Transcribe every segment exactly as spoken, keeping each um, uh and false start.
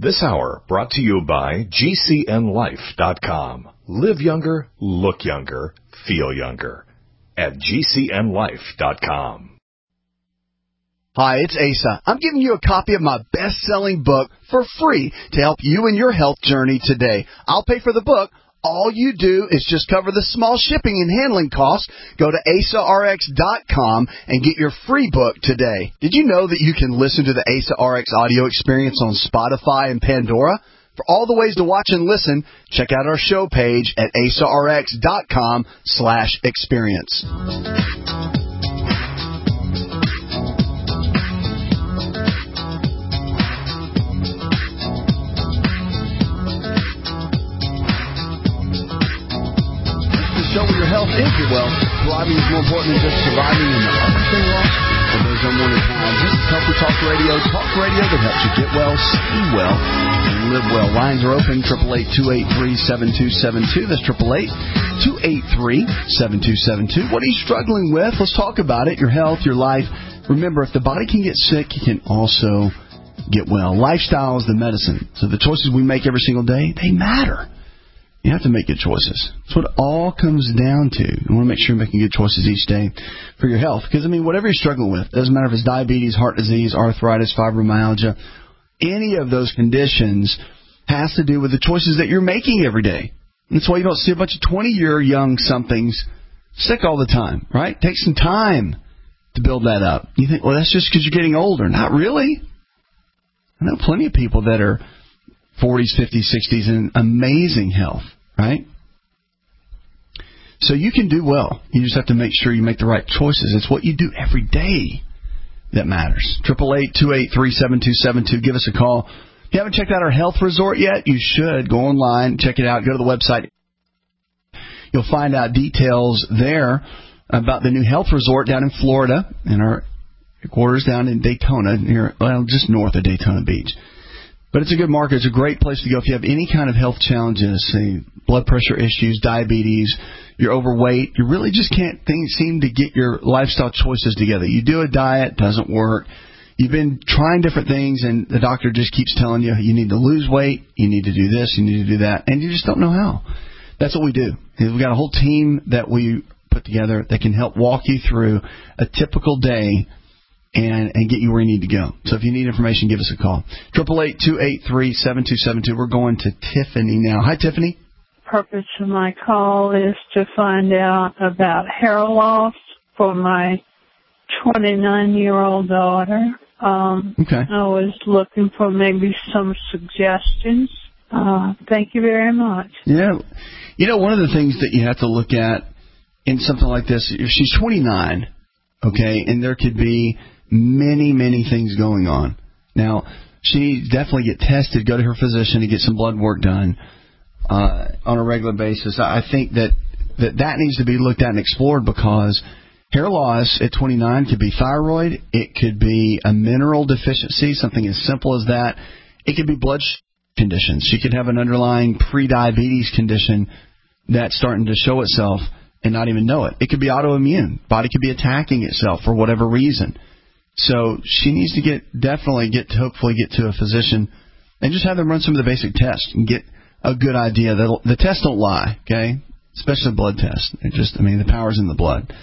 This hour brought to you by G C N Life dot com. Live younger, look younger, feel younger at G C N Life dot com. Hi, it's Asa. I'm giving you a copy of my best-selling book for free to help you in your health journey today. I'll pay for the book. All you do is just cover the small shipping and handling costs. Go to asa r x dot com and get your free book today. Did you know that you can listen to the Asa R X audio experience on Spotify and Pandora? For all the ways to watch and listen, check out our show page at asa r x dot com slash experience. Show where your health is your wealth. Thriving is more important than just surviving in the everything wrong. For those unwanted times, this is Healthy Talk Radio. Talk radio that helps you get well, stay well, and live well. Lines are open, eight eight eight, two eight three, seven two seven two. That's eight eight eight, two eight three, seven two seven two. What are you struggling with? Let's talk about it. Your health, your life. Remember, if the body can get sick, it can also get well. Lifestyle is the medicine. So the choices we make every single day, they matter. You have to make good choices. That's what it all comes down to. You want to make sure you're making good choices each day for your health. Because, I mean, whatever you're struggling with, doesn't matter if it's diabetes, heart disease, arthritis, fibromyalgia, any of those conditions has to do with the choices that you're making every day. And that's why you don't see a bunch of twenty-year young somethings sick all the time, right? Take some time to build that up. You think, well, that's just because you're getting older. Not really. I know plenty of people that are forties, fifties, sixties, and amazing health, right? So you can do well. You just have to make sure you make the right choices. It's what you do every day that matters. eight eight eight, two eight three, seven two seven two. Give us a call. If you haven't checked out our health resort yet, you should. Go online, check it out. Go to the website. You'll find out details there about the new health resort down in Florida and our headquarters down in Daytona, near, well, just north of Daytona Beach. But it's a good market. It's a great place to go if you have any kind of health challenges, say blood pressure issues, diabetes, you're overweight. You really just can't think, seem to get your lifestyle choices together. You do a diet, doesn't work. You've been trying different things, and the doctor just keeps telling you you need to lose weight, you need to do this, you need to do that, and you just don't know how. That's what we do. We've got a whole team that we put together that can help walk you through a typical day and and get you where you need to go. So if you need information, give us a call. eight eight eight, two eight three, seven two seven two. We're going to Tiffany now. Hi, Tiffany. Purpose of my call is to find out about hair loss for my twenty-nine-year-old daughter. Um, okay. I was looking for maybe some suggestions. Uh, thank you very much. Yeah. You know, one of the things that you have to look at in something like this, if she's twenty-nine, okay, and there could be many, many things going on. Now, she needs to definitely get tested, go to her physician to get some blood work done uh, on a regular basis. I think that, that that needs to be looked at and explored because hair loss at twenty-nine could be thyroid. It could be a mineral deficiency, something as simple as that. It could be blood conditions. She could have an underlying pre-diabetes condition that's starting to show itself and not even know it. It could be autoimmune. Body could be attacking itself for whatever reason. So she needs to get definitely get to hopefully get to a physician and just have them run some of the basic tests and get a good idea. The, the tests don't lie, okay? Especially blood tests. They're just, I mean, the power's in the blood.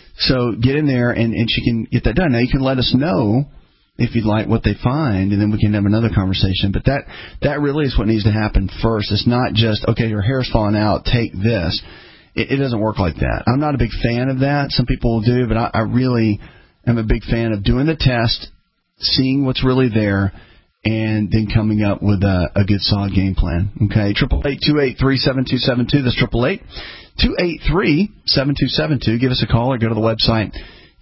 So get in there and, and she can get that done. Now you can let us know if you'd like what they find, and then we can have another conversation. But that that really is what needs to happen first. It's not just, okay, your hair's falling out, take this. It, it doesn't work like that. I'm not a big fan of that. Some people will do, but I, I really am a big fan of doing the test, seeing what's really there, and then coming up with a, a good solid game plan. Okay, eight eight eight, two eight three, seven two seven two. That's eight eight eight, two eight three, seven two seven two. Give us a call or go to the website.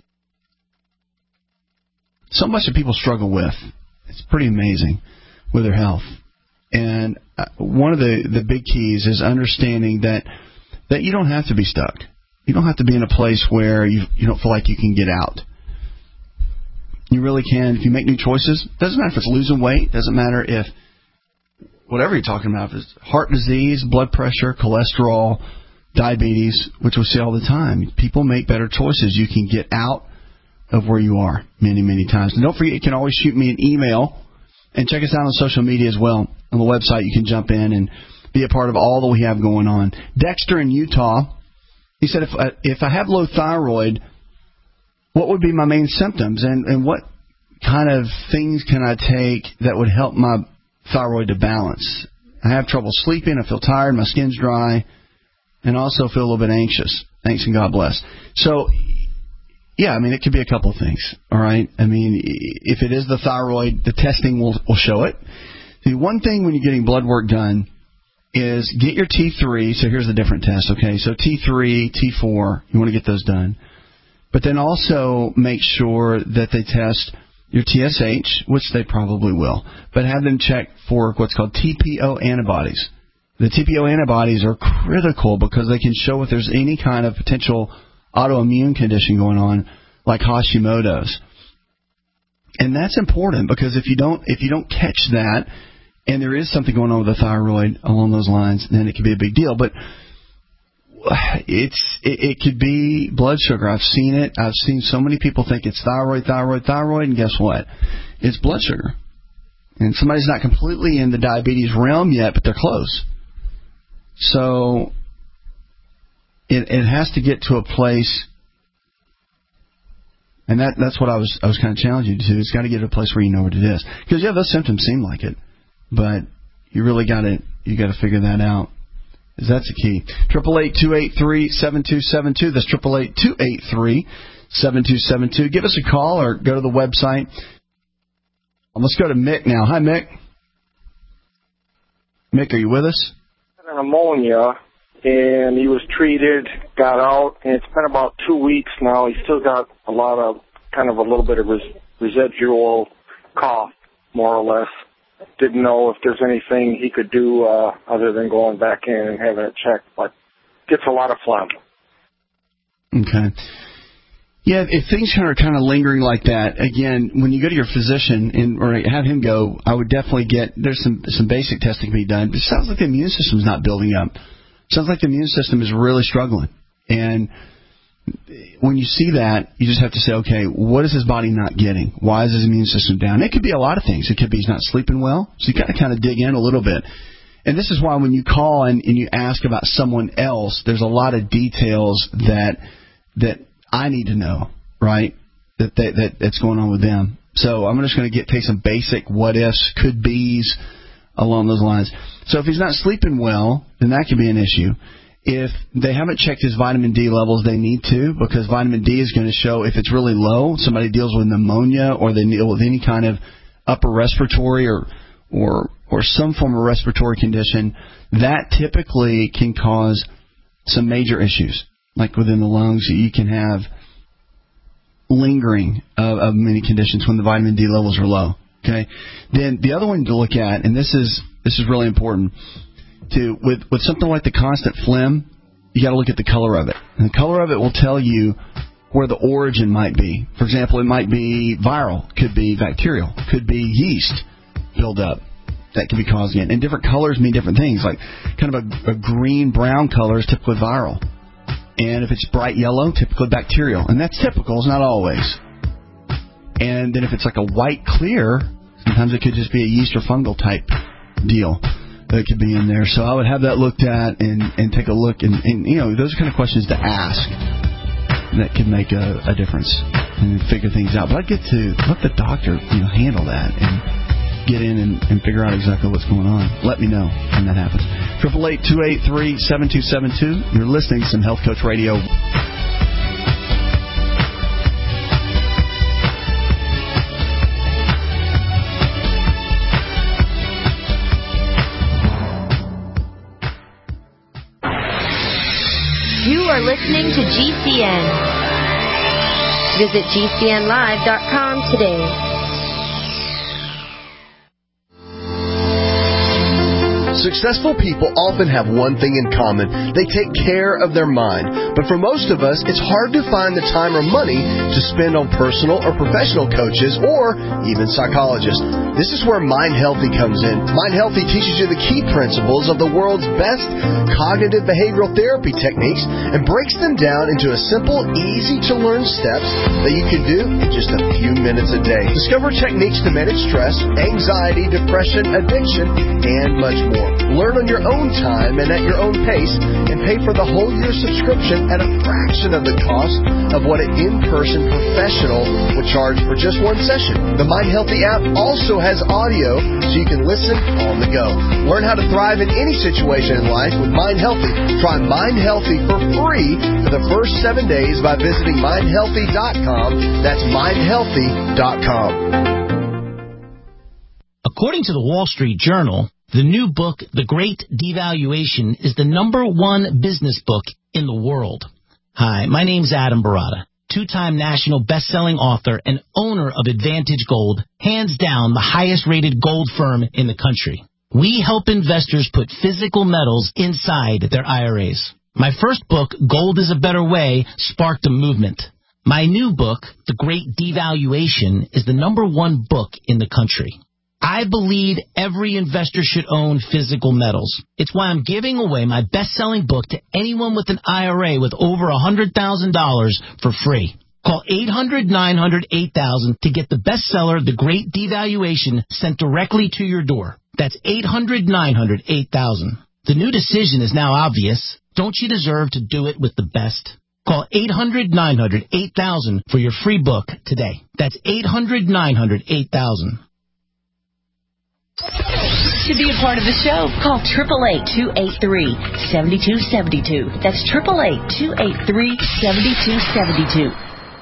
So much that people struggle with. It's pretty amazing with their health. And uh, one of the, the big keys is understanding that that you don't have to be stuck. You don't have to be in a place where you you don't feel like you can get out. You really can. If you make new choices, doesn't matter if it's losing weight, doesn't matter if whatever you're talking about, if it's heart disease, blood pressure, cholesterol, diabetes, which we see all the time. People make better choices. You can get out of where you are many, many times. And don't forget, you can always shoot me an email And check us out on social media as well. On the website, you can jump in and be a part of all that we have going on. Dexter in Utah, he said, if I, if I have low thyroid, what would be my main symptoms? And, and what kind of things can I take that would help my thyroid to balance? I have trouble sleeping. I feel tired. My skin's dry. And also feel a little bit anxious. Thanks and God bless. So, yeah, I mean, it could be a couple things, all right? I mean, if it is the thyroid, the testing will, will show it. The one thing when you're getting blood work done is get your T three. So here's the different tests, okay? So T three, T four, you want to get those done. But then also make sure that they test your T S H, which they probably will, but have them check for what's called T P O antibodies. The T P O antibodies are critical because they can show if there's any kind of potential autoimmune condition going on, like Hashimoto's. And that's important because if you don't if you don't catch that and there is something going on with the thyroid along those lines, then it could be a big deal. But it's it, it could be blood sugar. I've seen it. I've seen so many people think it's thyroid, thyroid, thyroid, and guess what? It's blood sugar. And somebody's not completely in the diabetes realm yet, but they're close. So it it has to get to a place, and that that's what I was I was kind of challenging you to. It's got to get to a place where you know what it is, because yeah, those symptoms seem like it, but you really got to you got to figure that out. That's the key. Triple eight two eight three seven two seven two. That's triple eight two eight three seven two seven two. Give us a call or go to the website. Let's go to Mick now. Hi, Mick. Mick, are you with us? Pneumonia, and he was treated, got out, and it's been about two weeks now. He's still got a lot of, kind of a little bit of res- residual cough, more or less. Didn't know if there's anything he could do uh, other than going back in and having it checked, but gets a lot of phlegm. Okay. Yeah, if things are kind of lingering like that, again, when you go to your physician and or have him go, I would definitely get, there's some some basic testing to be done. But it sounds like the immune system's not building up. It sounds like the immune system is really struggling. And when you see that, you just have to say, okay, what is his body not getting? Why is his immune system down? It could be a lot of things. It could be he's not sleeping well. So you got to kind of dig in a little bit. And this is why when you call and, and you ask about someone else, there's a lot of details that that I need to know, right, that, that, that that's going on with them. So I'm just going to get take some basic what-ifs, could-bes along those lines. So if he's not sleeping well, then that could be an issue. If they haven't checked his vitamin D levels, they need to, because vitamin D is going to show if it's really low, somebody deals with pneumonia or they deal with any kind of upper respiratory or or or some form of respiratory condition, that typically can cause some major issues. Like within the lungs, you can have lingering of, of many conditions when the vitamin D levels are low. Okay. Then the other one to look at, and this is this is really important, to with with something like the constant phlegm, you got to look at the color of it. And the color of it will tell you where the origin might be. For example, it might be viral, could be bacterial, could be yeast buildup that could be causing it. And different colors mean different things. Like kind of a, a green brown color is typically viral. And if it's bright yellow, typically bacterial. And that's typical, it's not always. And then if it's like a white clear, sometimes it could just be a yeast or fungal type deal that could be in there. So I would have that looked at and, and take a look. And, and, you know, those are kind of questions to ask that could make a, a difference and figure things out. But I'd get to let the doctor, you know, handle that and get in and, and figure out exactly what's going on. Let me know when that happens. Triple eight two eight three seven two seven two. You're listening to some Health Coach Radio. You are listening to G C N. Visit G C N live dot com today. Successful people often have one thing in common. They take care of their mind. But for most of us, it's hard to find the time or money to spend on personal or professional coaches or even psychologists. This is where Mind Healthy comes in. Mind Healthy teaches you the key principles of the world's best cognitive behavioral therapy techniques and breaks them down into a simple, easy-to-learn steps that you can do in just a few minutes a day. Discover techniques to manage stress, anxiety, depression, addiction, and much more. Learn on your own time and at your own pace, and pay for the whole year subscription at a fraction of the cost of what an in-person professional would charge for just one session. The Mind Healthy app also has audio so you can listen on the go. Learn how to thrive in any situation in life with Mind Healthy. Try Mind Healthy for free for the first seven days by visiting mind healthy dot com. That's mind healthy dot com. According to the Wall Street Journal, the new book, The Great Devaluation, is the number one business book in the world. Hi, my name's Adam Barata, two-time national best-selling author and owner of Advantage Gold, hands down the highest-rated gold firm in the country. We help investors put physical metals inside their I R As. My first book, Gold is a Better Way, sparked a movement. My new book, The Great Devaluation, is the number one book in the country. I believe every investor should own physical metals. It's why I'm giving away my best-selling book to anyone with an I R A with over one hundred thousand dollars for free. Call eight hundred, nine hundred, eight thousand to get the bestseller, The Great Devaluation, sent directly to your door. That's eight hundred, nine hundred, eight thousand. The new decision is now obvious. Don't you deserve to do it with the best? Call eight hundred, nine hundred, eight thousand for your free book today. That's eight hundred, nine hundred, eight thousand. To be a part of the show, call eight eight eight, two eight three, seven two seven two. That's eight eight eight, two eight three, seven two seven two.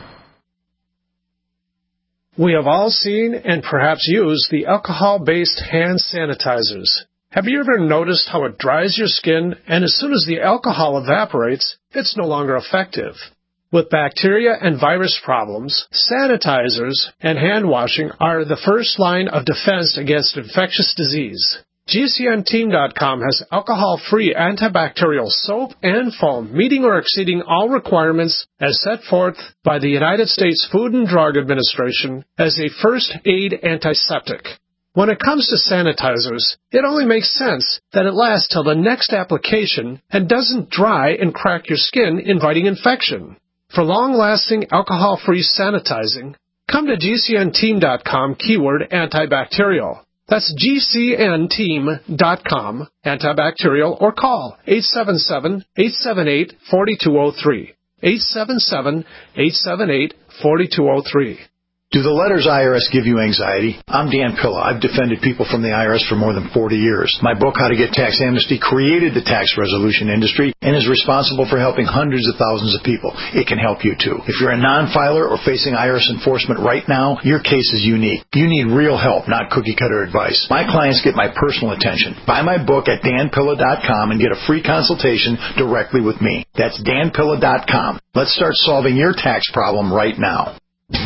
We have all seen and perhaps used the alcohol-based hand sanitizers. Have you ever noticed how it dries your skin, and as soon as the alcohol evaporates, it's no longer effective? With bacteria and virus problems, sanitizers and hand washing are the first line of defense against infectious disease. G C N team dot com has alcohol-free antibacterial soap and foam meeting or exceeding all requirements as set forth by the United States Food and Drug Administration as a first aid antiseptic. When it comes to sanitizers, it only makes sense that it lasts till the next application and doesn't dry and crack your skin, inviting infection. For long-lasting alcohol-free sanitizing, come to G C N team dot com keyword antibacterial. That's G C N team dot com antibacterial, or call eight seven seven, eight seven eight, four two zero three. eight seven seven, eight seven eight, four two zero three. Do the letters I R S give you anxiety? I'm Dan Pilla. I've defended people from the I R S for more than forty years. My book, How to Get Tax Amnesty, created the tax resolution industry and is responsible for helping hundreds of thousands of people. It can help you, too. If you're a non-filer or facing I R S enforcement right now, your case is unique. You need real help, not cookie-cutter advice. My clients get my personal attention. Buy my book at dan pilla dot com and get a free consultation directly with me. That's dan pilla dot com. Let's start solving your tax problem right now.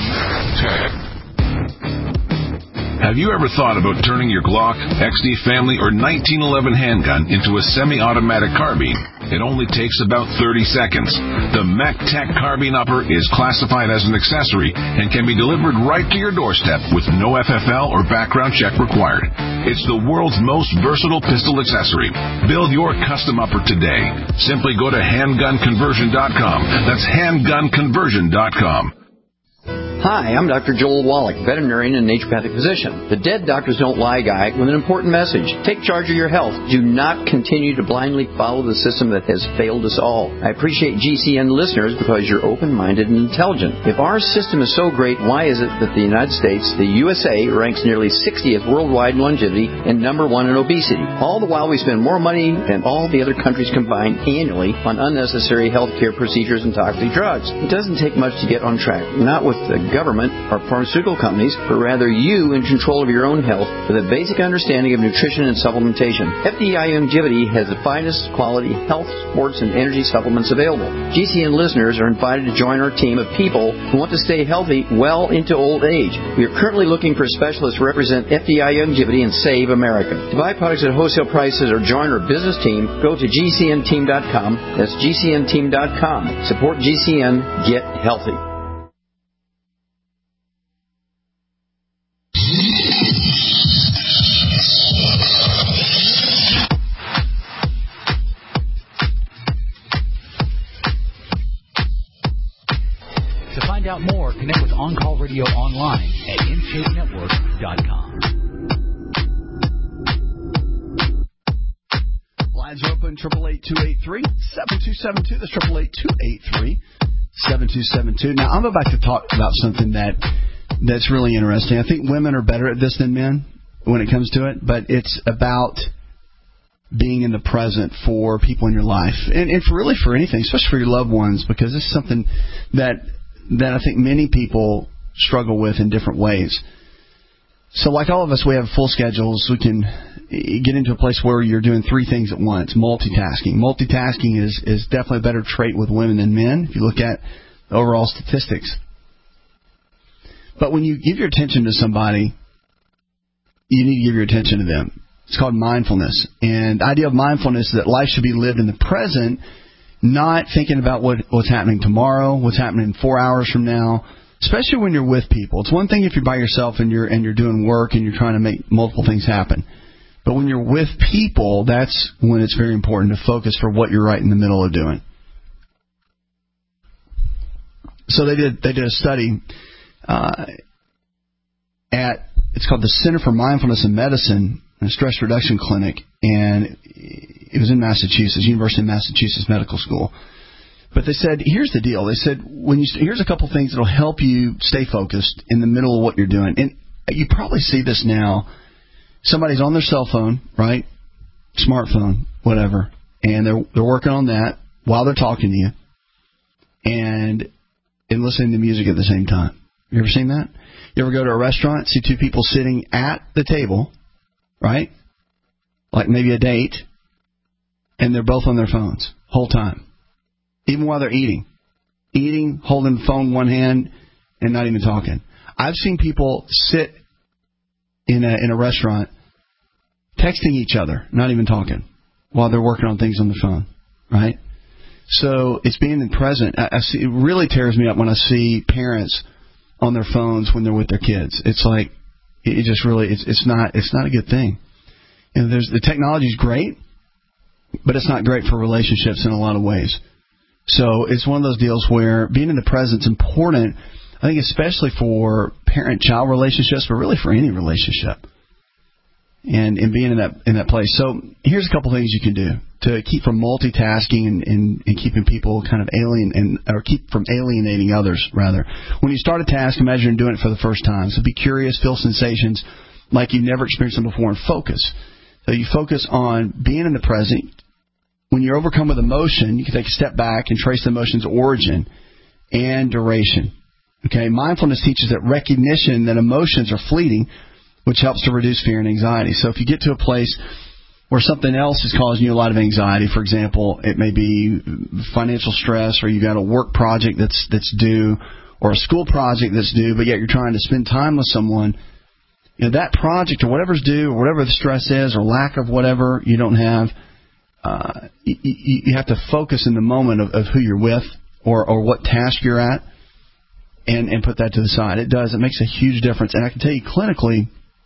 Have you ever thought about turning your Glock, X D Family, or nineteen eleven handgun into a semi-automatic carbine? It only takes about thirty seconds. The MacTac Carbine Upper is classified as an accessory and can be delivered right to your doorstep with no F F L or background check required. It's the world's most versatile pistol accessory. Build your custom upper today. Simply go to handgun conversion dot com. That's handgun conversion dot com. Hi, I'm Doctor Joel Wallach, veterinarian and naturopathic physician. The Dead Doctors Don't Lie guy with an important message. Take charge of your health. Do not continue to blindly follow the system that has failed us all. I appreciate G C N listeners because you're open-minded and intelligent. If our system is so great, why is it that the United States, the U S A, ranks nearly sixtieth worldwide in longevity and number one in obesity? All the while we spend more money than all the other countries combined annually on unnecessary health care procedures and toxic drugs. It doesn't take much to get on track. Not with the government or pharmaceutical companies, but rather you in control of your own health with a basic understanding of nutrition and supplementation. F D I Longevity has the finest quality health, sports, and energy supplements available. G C N listeners are invited to join our team of people who want to stay healthy well into old age. We are currently looking for specialists to represent F D I Longevity and Save America. To buy products at wholesale prices or join our business team, go to G C N team dot com. That's G C N team dot com. Support G C N. Get healthy. To find out more, connect with On Call Radio online at in shape network dot com. Lines are open, triple eight two eight three seven two seven two. That's triple eight two eight three seven two seven two. Now, I'm about to talk about something that that's really interesting. I think women are better at this than men when it comes to it, but it's about being in the present for people in your life, and, and for really for anything, especially for your loved ones, because this is something that that I think many people struggle with in different ways. So like all of us, we have full schedules. We can get into a place where you're doing three things at once, multitasking. Multitasking is, is definitely a better trait with women than men if you look at the overall statistics. But when you give your attention to somebody, you need to give your attention to them. It's called mindfulness. And the idea of mindfulness is that life should be lived in the present, not thinking about what, what's happening tomorrow, what's happening four hours from now, especially when you're with people. It's one thing if you're by yourself and you're and you're doing work and you're trying to make multiple things happen. But when you're with people, that's when it's very important to focus for what you're right in the middle of doing. So they did they did a study uh, at, it's called the Center for Mindfulness in Medicine, a stress reduction clinic, and it was in Massachusetts, University of Massachusetts Medical School. But they said, here's the deal. They said, when you here's a couple things that will help you stay focused in the middle of what you're doing. And you probably see this now. Somebody's on their cell phone, right? Smartphone, whatever. And they're they're working on that while they're talking to you and and listening to music at the same time. You ever seen that? You ever go to a restaurant, see two people sitting at the table, right? Like maybe a date, and they're both on their phones whole time. Even while they're eating. Eating, holding the phone in one hand, and not even talking. I've seen people sit in a in a restaurant texting each other, not even talking, while they're working on things on the phone, right? So it's being in present. I, I see, it really tears me up when I see parents on their phones when they're with their kids. It's like, it just really, it's it's not it's not a good thing. You know, there's the technology's great, but it's not great for relationships in a lot of ways. So it's one of those deals where being in the present is important, I think, especially for parent-child relationships, but really for any relationship, and, and being in that in that place. So here's a couple things you can do to keep from multitasking and, and, and keeping people kind of alien and or keep from alienating others, rather. When you start a task, imagine doing it for the first time. So be curious, feel sensations like you've never experienced them before, and focus. So you focus on being in the present. When you're overcome with emotion, you can take a step back and trace the emotion's origin and duration. Okay, mindfulness teaches that recognition that emotions are fleeting, which helps to reduce fear and anxiety. So if you get to a place where something else is causing you a lot of anxiety, for example, it may be financial stress, or you got a work project that's that's due, or a school project that's due, but yet you're trying to spend time with someone, you know, that project or whatever's due, or whatever the stress is, or lack of whatever you don't have, Uh, you, you have to focus in the moment of, of who you're with, or, or what task you're at, and, and put that to the side. It does. It makes a huge difference. And I can tell you clinically,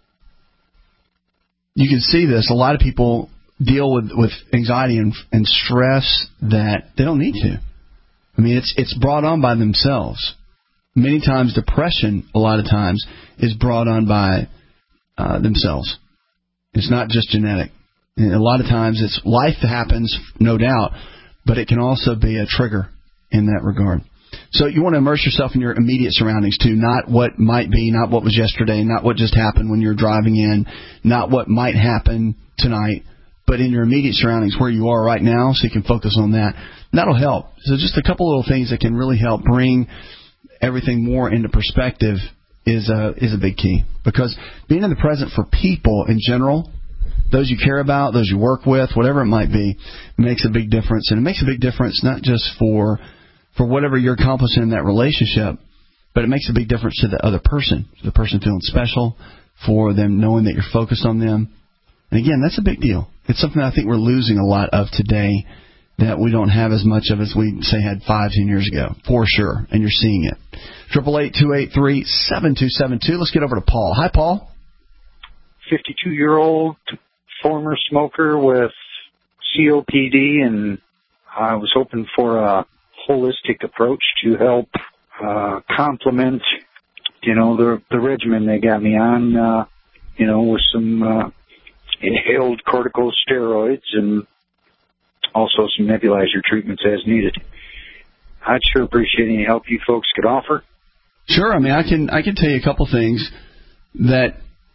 you can see this. A lot of people deal with, with anxiety and, and stress that they don't need to. I mean, it's it's brought on by themselves. Many times depression, a lot of times, is brought on by uh, themselves. It's not just genetic. And a lot of times it's life that happens, no doubt, but it can also be a trigger in that regard. So you want to immerse yourself in your immediate surroundings too, not what might be, not what was yesterday, not what just happened when you're driving in, not what might happen tonight, but in your immediate surroundings where you are right now, so you can focus on that. And that'll help. So just a couple little things that can really help bring everything more into perspective is a, is a big key. Because being in the present for people in general, those you care about, those you work with, whatever it might be, makes a big difference. And it makes a big difference not just for for whatever you're accomplishing in that relationship, but it makes a big difference to the other person, to the person feeling special, for them knowing that you're focused on them. And again, that's a big deal. It's something I think we're losing a lot of today that we don't have as much of as we, say, had five, ten years ago, for sure. And you're seeing it. eight eight eight, two eight three, seven two seven two. Let's get over to Paul. Hi, Paul. fifty-two-year-old former smoker with C O P D, and I was hoping for a holistic approach to help uh, complement, you know, the the regimen they got me on, uh, you know, with some uh, inhaled corticosteroids and also some nebulizer treatments as needed. I'd sure appreciate any help you folks could offer. Sure. I mean, I can I can tell you a couple things that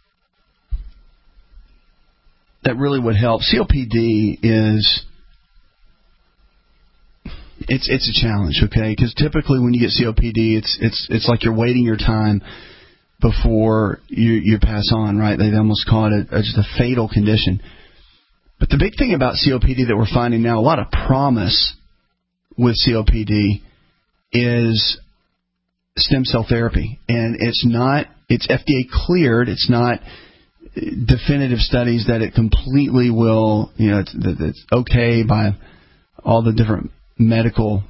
that really would help. C O P D is it's it's a challenge, okay? Because typically when you get C O P D, it's it's it's like you're waiting your time before you you pass on, right? They almost call it a, just a fatal condition. But the big thing about C O P D that we're finding now, a lot of promise with C O P D, is stem cell therapy. And it's not, it's F D A cleared. It's not definitive studies that it completely will, you know, it's, it's okay by all the different medical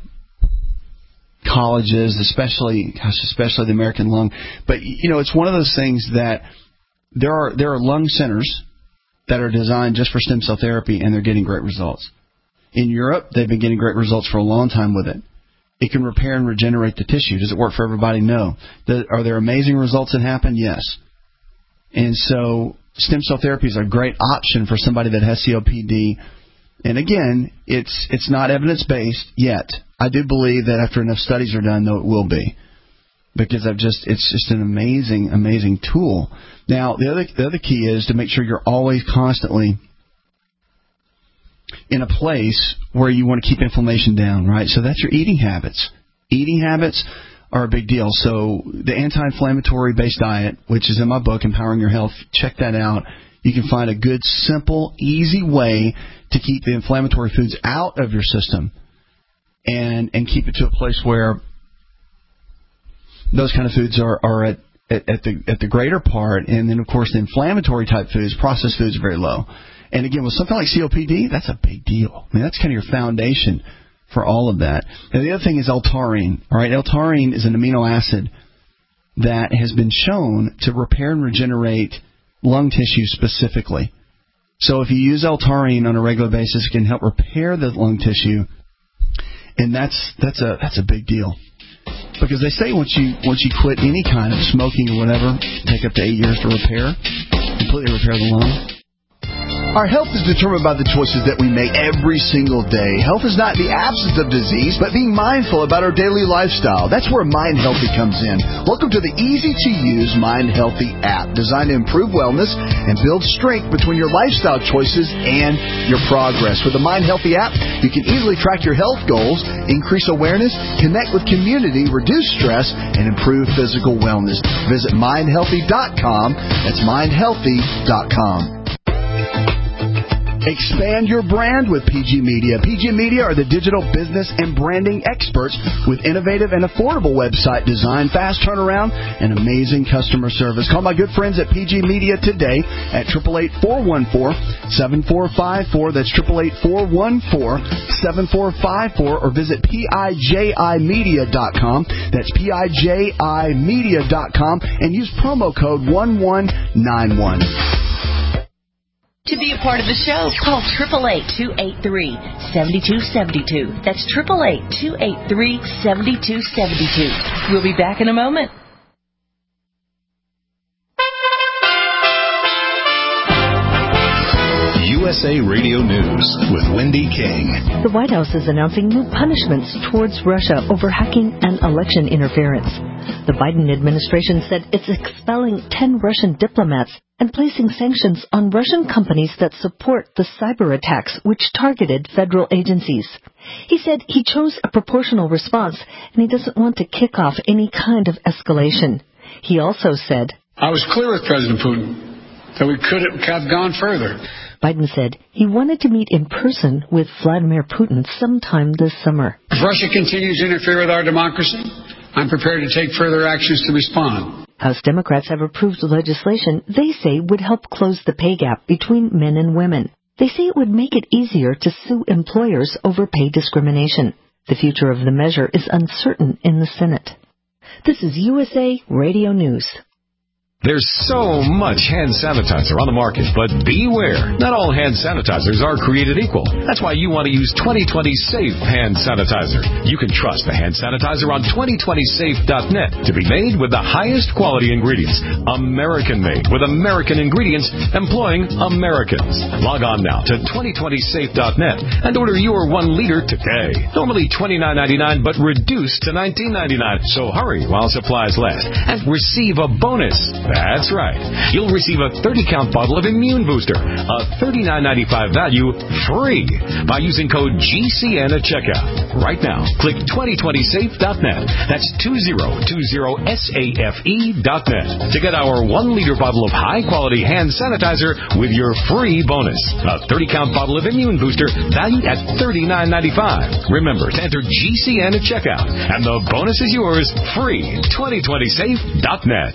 colleges, especially, gosh, especially the American Lung. But, you know, it's one of those things that there are, there are lung centers that are designed just for stem cell therapy, and they're getting great results. In Europe, they've been getting great results for a long time with it. It can repair and regenerate the tissue. Does it work for everybody? No. The, are there amazing results that happen? Yes. And so stem cell therapy is a great option for somebody that has C O P D. And again, it's it's not evidence-based yet. I do believe that after enough studies are done, though, it will be. Because I've just it's just an amazing, amazing tool. Now, the other the other key is to make sure you're always constantly in a place where you want to keep inflammation down, right? So that's your eating habits. Eating habits are a big deal. So the anti-inflammatory based diet, which is in my book, Empowering Your Health, check that out. You can find a good, simple, easy way to keep the inflammatory foods out of your system and and keep it to a place where those kind of foods are, are at, at, at the at the greater part. And then, of course, the inflammatory type foods, processed foods, are very low. And again, with something like C O P D, that's a big deal. I mean, that's kind of your foundation for all of that. And the other thing is L-taurine. All right, L-taurine is an amino acid that has been shown to repair and regenerate lung tissue specifically. So if you use L-taurine on a regular basis, it can help repair the lung tissue, and that's that's a that's a big deal. Because they say once you once you quit any kind of smoking or whatever, take up to eight years to repair, completely repair the lung. Our health is determined by the choices that we make every single day. Health is not the absence of disease, but being mindful about our daily lifestyle. That's where Mind Healthy comes in. Welcome to the easy-to-use Mind Healthy app, designed to improve wellness and build strength between your lifestyle choices and your progress. With the Mind Healthy app, you can easily track your health goals, increase awareness, connect with community, reduce stress, and improve physical wellness. Visit mind healthy dot com. That's mind healthy dot com. Expand your brand with P G Media. P G Media are the digital business and branding experts with innovative and affordable website design, fast turnaround, and amazing customer service. Call my good friends at P G Media today at eight eight eight, four one four, seven four five four. That's eight eight eight, four one four, seven four five four. Or visit P I J I media dot com. That's P I J I media dot com. And use promo code one one nine one. To be a part of the show, call eight eight eight, two eight three, seven two seven two. That's eight eight eight, two eight three, seven two seven two. We'll be back in a moment. U S S A Radio News with Wendy King. The White House is announcing new punishments towards Russia over hacking and election interference. The Biden administration said it's expelling ten Russian diplomats and placing sanctions on Russian companies that support the cyber attacks which targeted federal agencies. He said he chose a proportional response and he doesn't want to kick off any kind of escalation. He also said, I was clear with President Putin that we could have gone further. Biden said he wanted to meet in person with Vladimir Putin sometime this summer. If Russia continues to interfere with our democracy, I'm prepared to take further actions to respond. House Democrats have approved legislation they say would help close the pay gap between men and women. They say it would make it easier to sue employers over pay discrimination. The future of the measure is uncertain in the Senate. This is U S A Radio News. There's so much hand sanitizer on the market, but beware. Not all hand sanitizers are created equal. That's why you want to use twenty twenty Safe Hand Sanitizer. You can trust the hand sanitizer on twenty twenty safe dot net to be made with the highest quality ingredients. American-made with American ingredients employing Americans. Log on now to twenty twenty safe dot net and order your one liter today. Normally twenty-nine ninety-nine, but reduced to nineteen ninety-nine. So hurry while supplies last and receive a bonus. That's right. You'll receive a thirty count bottle of Immune Booster, a thirty-nine ninety-five value, free by using code G C N at checkout. Right now, click twenty twenty safe dot net. That's twenty twenty safe dot net to get our one liter bottle of high-quality hand sanitizer with your free bonus. A thirty count bottle of Immune Booster valued at thirty-nine ninety-five. Remember to enter G C N at checkout, and the bonus is yours free. twenty twenty safe dot net.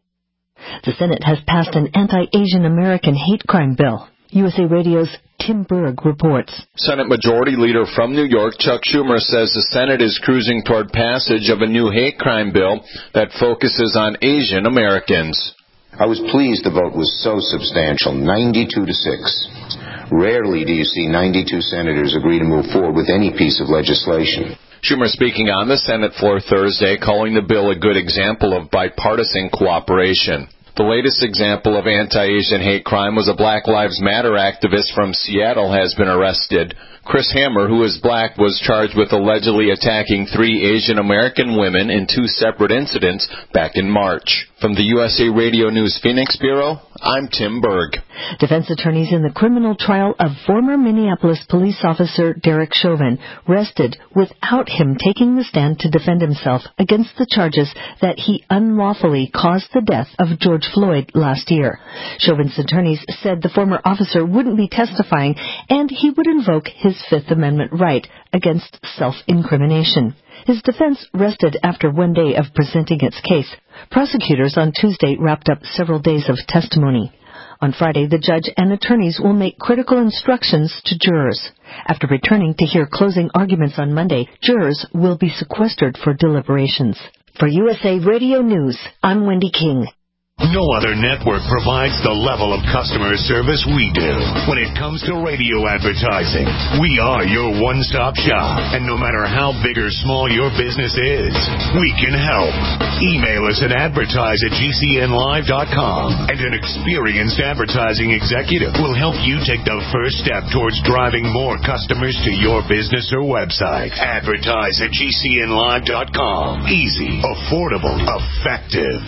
The Senate has passed an anti-Asian American hate crime bill. U S A Radio's Tim Berg reports. Senate Majority Leader from New York, Chuck Schumer, says the Senate is cruising toward passage of a new hate crime bill that focuses on Asian Americans. I was pleased the vote was so substantial, ninety-two to six. Rarely do you see ninety-two senators agree to move forward with any piece of legislation. Schumer speaking on the Senate floor Thursday, calling the bill a good example of bipartisan cooperation. The latest example of anti-Asian hate crime was a Black Lives Matter activist from Seattle has been arrested. Chris Hammer, who is black, was charged with allegedly attacking three Asian American women in two separate incidents back in March. From the U S A Radio News Phoenix Bureau, I'm Tim Berg. Defense attorneys in the criminal trial of former Minneapolis police officer Derek Chauvin rested without him taking the stand to defend himself against the charges that he unlawfully caused the death of George Floyd last year. Chauvin's attorneys said the former officer wouldn't be testifying and he would invoke his Fifth Amendment right against self-incrimination. His defense rested after one day of presenting its case. Prosecutors on Tuesday wrapped up several days of testimony. On Friday, the judge and attorneys will make critical instructions to jurors. After returning to hear closing arguments on Monday, jurors will be sequestered for deliberations. For U S A Radio News, I'm Wendy King. No other network provides the level of customer service we do. When it comes to radio advertising, we are your one-stop shop. And no matter how big or small your business is, we can help. Email us at advertise at G C N live dot com, and an experienced advertising executive will help you take the first step towards driving more customers to your business or website. Advertise at G C N live dot com. Easy, affordable, effective.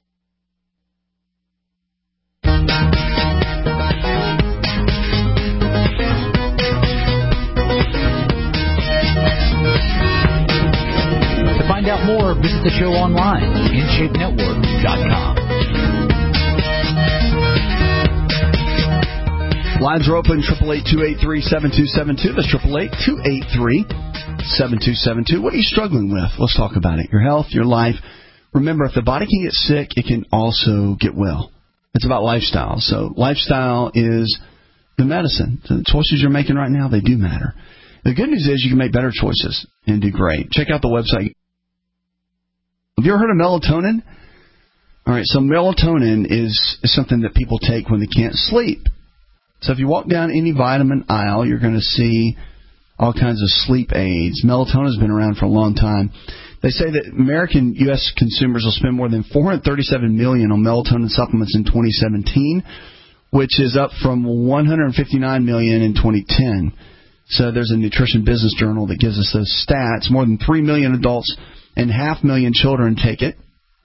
To find out more, visit the show online, in shape network dot com. Lines are open, eight eight eight, two eight three, seven two seven two. That's eight eight eight, two eight three, seven two seven two. What are you struggling with? Let's talk about it. Your health, your life. Remember, if the body can get sick, it can also get well. It's about lifestyle. So lifestyle is the medicine. So the choices you're making right now, they do matter. The good news is you can make better choices and do great. Check out the website. Have you ever heard of melatonin? All right, so melatonin is, is something that people take when they can't sleep. So if you walk down any vitamin aisle, you're going to see all kinds of sleep aids. Melatonin has been around for a long time. They say that American U S consumers will spend more than four hundred thirty-seven million dollars on melatonin supplements in twenty seventeen, which is up from one hundred fifty-nine million in twenty ten. So there's a Nutrition Business Journal that gives us those stats. More than three million adults and half million children take it.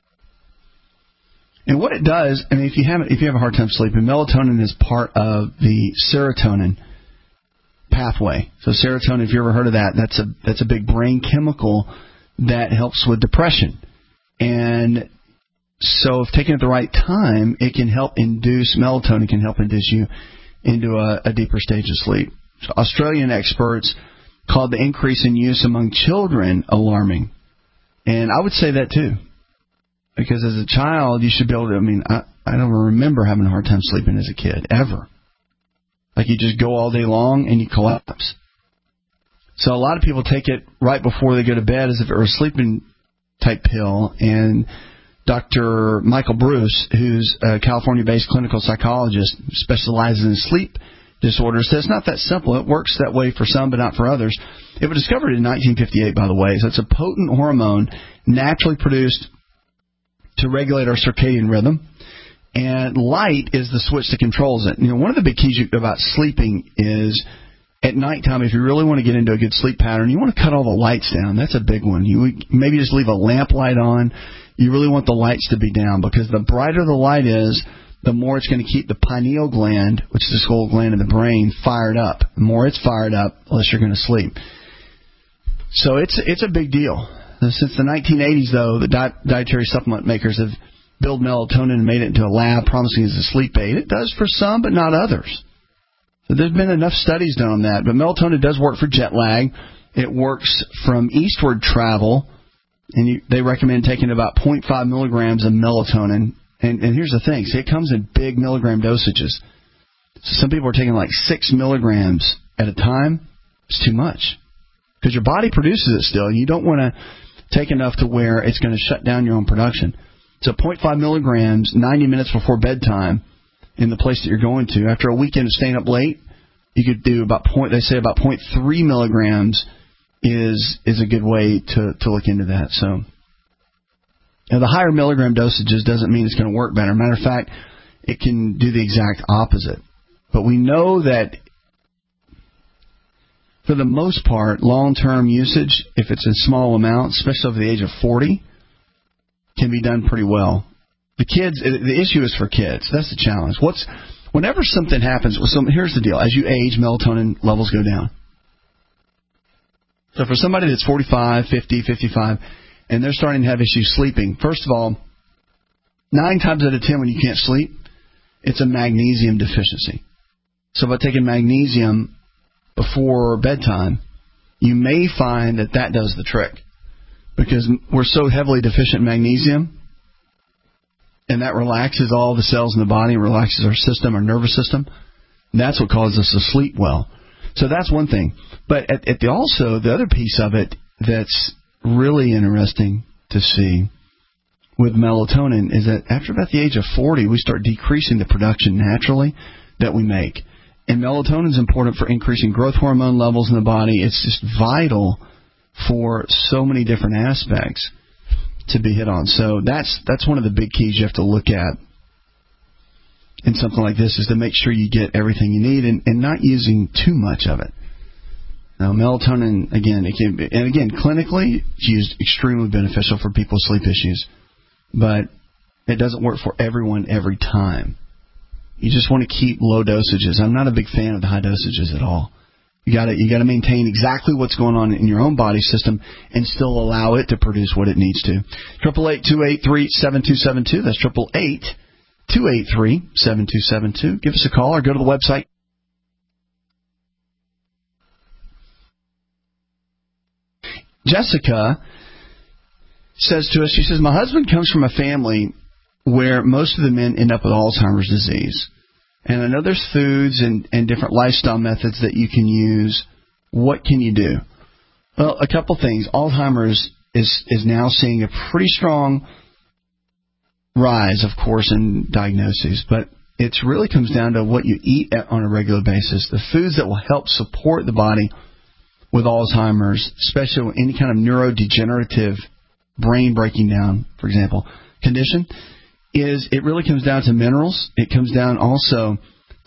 And what it does, I mean, if you have if you have a hard time sleeping, melatonin is part of the serotonin pathway. So serotonin, if you ever heard of that, that's a that's a big brain chemical that helps with depression. And so if taken at the right time, it can help induce, melatonin can help induce you into a, a deeper stage of sleep. So Australian experts called the increase in use among children alarming. And I would say that too. Because as a child, you should be able to, I mean, I, I don't remember having a hard time sleeping as a kid, ever. Like you just go all day long and you collapse. So a lot of people take it right before they go to bed as if it were a sleeping type pill. And Doctor Michael Bruce, who's a California-based clinical psychologist who specializes in sleep disorders, says it's not that simple. It works that way for some, but not for others. It was discovered in nineteen fifty-eight, by the way. So it's a potent hormone naturally produced to regulate our circadian rhythm, and light is the switch that controls it. You know, one of the big keys about sleeping is at nighttime, if you really want to get into a good sleep pattern, you want to cut all the lights down. That's a big one. You would maybe just leave a lamp light on. You really want the lights to be down, because the brighter the light is, the more it's going to keep the pineal gland, which is the skull gland in the brain, fired up. The more it's fired up, the less you're going to sleep. So it's it's a big deal. Since the nineteen eighties, though, the di- dietary supplement makers have built melatonin and made it into a lab, promising as a sleep aid. It does for some, but not others. So there's been enough studies done on that. But melatonin does work for jet lag. It works from eastward travel, and you, they recommend taking about zero point five milligrams of melatonin. And, and here's the thing. See, it comes in big milligram dosages. So some people are taking like six milligrams at a time. It's too much, because your body produces it still, and you don't want to take enough to where it's going to shut down your own production. So zero point five milligrams, ninety minutes before bedtime in the place that you're going to. After a weekend of staying up late, you could do about point. They say about zero point three milligrams is is a good way to, to look into that. So now the higher milligram dosages doesn't mean it's going to work better. Matter of fact, it can do the exact opposite. But we know that for the most part, long-term usage, if it's in small amounts, especially over the age of forty, can be done pretty well. The kids, the issue is for kids. That's the challenge. What's whenever something happens, so here's the deal. As you age, melatonin levels go down. So for somebody that's forty-five, fifty, fifty-five, and they're starting to have issues sleeping, first of all, nine times out of ten when you can't sleep, it's a magnesium deficiency. So by taking magnesium before bedtime, you may find that that does the trick, because we're so heavily deficient in magnesium, and that relaxes all the cells in the body, relaxes our system, our nervous system. And that's what causes us to sleep well. So that's one thing. But at, at the, also, the other piece of it that's really interesting to see with melatonin is that after about the age of forty, we start decreasing the production naturally that we make. And melatonin is important for increasing growth hormone levels in the body. It's just vital for so many different aspects to be hit on. So that's that's one of the big keys you have to look at in something like this, is to make sure you get everything you need and, and not using too much of it. Now, melatonin, again, it can be, and again, clinically, it's used extremely beneficial for people with sleep issues, but it doesn't work for everyone every time. You just want to keep low dosages. I'm not a big fan of the high dosages at all. You got to you got to maintain exactly what's going on in your own body system and still allow it to produce what it needs to. Triple eight two eight three seven two seven two. That's triple eight two eight three seven two seven two. Give us a call or go to the website. Jessica says to us, she says, my husband comes from a family where most of the men end up with Alzheimer's disease. And I know there's foods and, and different lifestyle methods that you can use. What can you do? Well, a couple things. Alzheimer's is, is now seeing a pretty strong rise, of course, in diagnoses. But it really comes down to what you eat on a regular basis. The foods that will help support the body with Alzheimer's, especially any kind of neurodegenerative brain breaking down, for example, condition, is it really comes down to minerals. It comes down also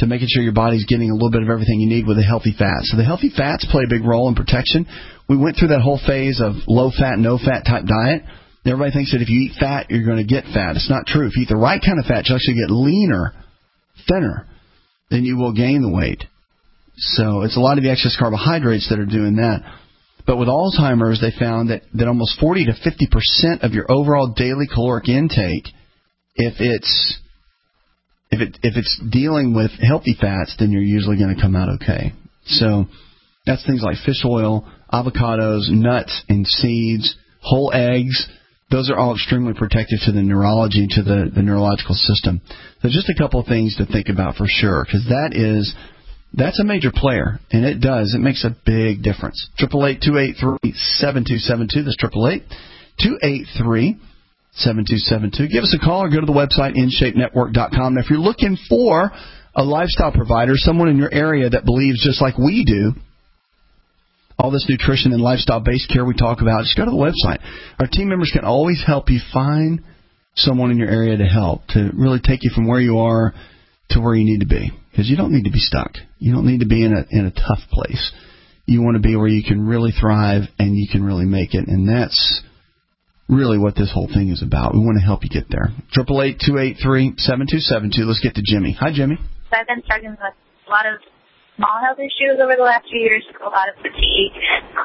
to making sure your body's getting a little bit of everything you need with a healthy fat. So the healthy fats play a big role in protection. We went through that whole phase of low-fat, no-fat type diet. Everybody thinks that if you eat fat, you're going to get fat. It's not true. If you eat the right kind of fat, you'll actually get leaner, thinner, then you will gain the weight. So it's a lot of the excess carbohydrates that are doing that. But with Alzheimer's, they found that, that almost forty to fifty percent of your overall daily caloric intake, if it's if it if it's dealing with healthy fats, then you're usually going to come out okay. So that's things like fish oil, avocados, nuts and seeds, whole eggs. Those are all extremely protective to the neurology, to the, the neurological system. So just a couple of things to think about for sure, because that is that's a major player, and it does. It makes a big difference. Triple eight two eight three seven two seven two. That's triple eight two eight three seven two seven two. Give us a call or go to the website in shape network dot com. Now, if you're looking for a lifestyle provider, someone in your area that believes just like we do, all this nutrition and lifestyle-based care we talk about, just go to the website. Our team members can always help you find someone in your area to help, to really take you from where you are to where you need to be. Because you don't need to be stuck. You don't need to be in a in a tough place. You want to be where you can really thrive and you can really make it. And that's really what this whole thing is about. We want to help you get there. Triple eight two eight three seven two seven two. Let's get to Jimmy. Hi, Jimmy. So I've been struggling with a lot of small health issues over the last few years, a lot of fatigue,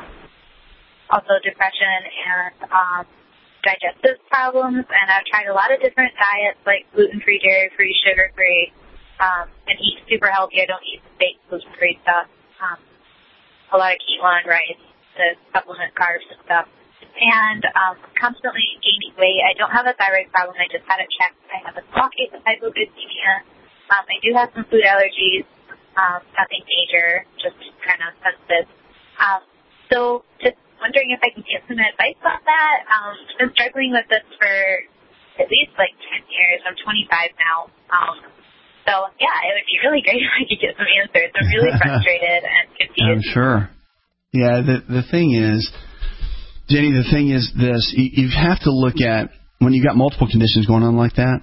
also depression and um, digestive problems. And I've tried a lot of different diets, like gluten-free, dairy-free, sugar-free, um, and eat super healthy. I don't eat fake gluten-free stuff. Um, a lot of quinoa and rice to supplement carbs and stuff. And um, constantly gaining weight. I don't have a thyroid problem. I just had it checked. I have a small case of hypoglycemia. Um, I do have some food allergies. Um, nothing major, just kind of sensitive. Um, so just wondering if I can get some advice on that. Um, I've been struggling with this for at least like ten years. I'm twenty-five now. Um, so, yeah, it would be really great if I could get some answers. I'm really frustrated and confused. I'm sure. Yeah, the the thing is, Jenny, the thing is this. You, you have to look at, when you've got multiple conditions going on like that,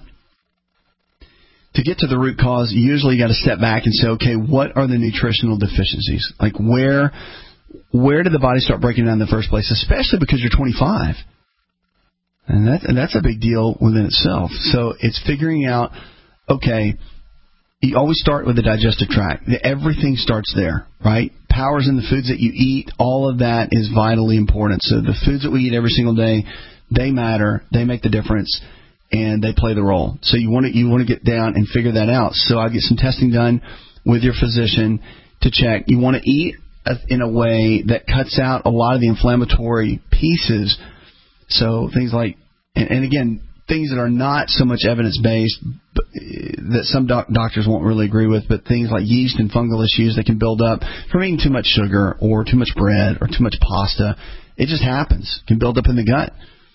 to get to the root cause, usually you got to step back and say, okay, what are the nutritional deficiencies? Like where where did the body start breaking down in the first place, especially because you're twenty-five? And, that, and that's a big deal within itself. So it's figuring out, okay, you always start with the digestive tract. Everything starts there, right? Power's in the foods that you eat. All of that is vitally important. So the foods that we eat every single day, they matter. They make the difference. And they play the role. So you want to you want to get down and figure that out. So I'll get some testing done with your physician to check. You want to eat in a way that cuts out a lot of the inflammatory pieces. So things like, and, and again, things that are not so much evidence-based, but, that some doc- doctors won't really agree with, but things like yeast and fungal issues that can build up from eating too much sugar or too much bread or too much pasta. It just happens. It can build up in the gut.